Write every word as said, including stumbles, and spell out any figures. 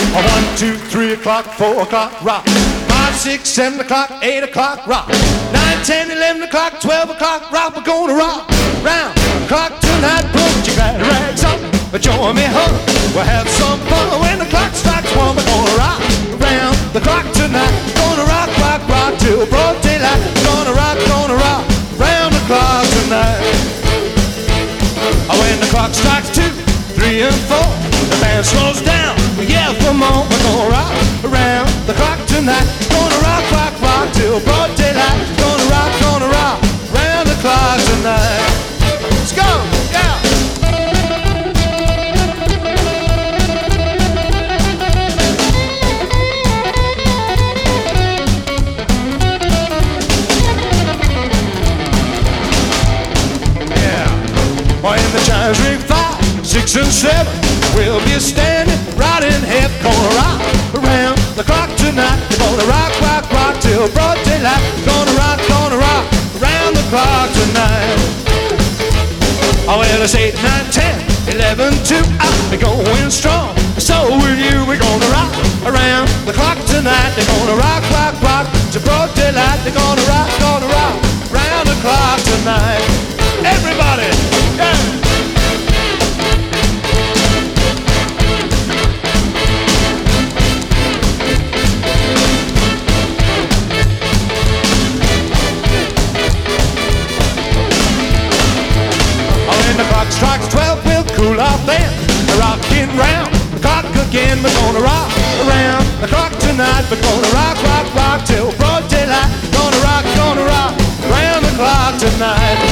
One, two, three o'clock, four o'clock, rock. Five, six, seven o'clock, eight o'clock, rock. Nine, ten, eleven o'clock, twelve o'clock, rock. We're gonna rock round the clock tonight. Put your glad rags on, join me, huh? We'll have some fun when the clock strikes one. We're gonna rock round the clock tonight. Gonna rock, rock, rock till broad daylight. Gonna rock, gonna rock round the clock tonight. When the clock strikes two, three, and four, the band slows down. Yeah, come on, we're gonna rock around the clock tonight. Gonna rock, rock, rock till broad daylight. Gonna rock, gonna rock round the clock tonight. Let's go, yeah. When the chimes ring five, six, and seven, we'll be standing right in heaven. Gonna rock around the clock tonight. We're gonna rock, rock, rock till broad daylight. Gonna rock, gonna rock around the clock tonight. Oh, well, it's eight, nine, ten, eleven, two. I'll be going strong. So will you. We're gonna rock around the clock tonight. They're gonna rock, rock, rock till broad daylight. They're gonna rock, gonna rock around the clock tonight. Everybody, yeah. The clock strikes twelve, we'll cool off then. Rocking round the clock again. We're gonna rock around the clock tonight. We're gonna rock, rock, rock till broad daylight. Gonna rock, gonna rock around the clock tonight.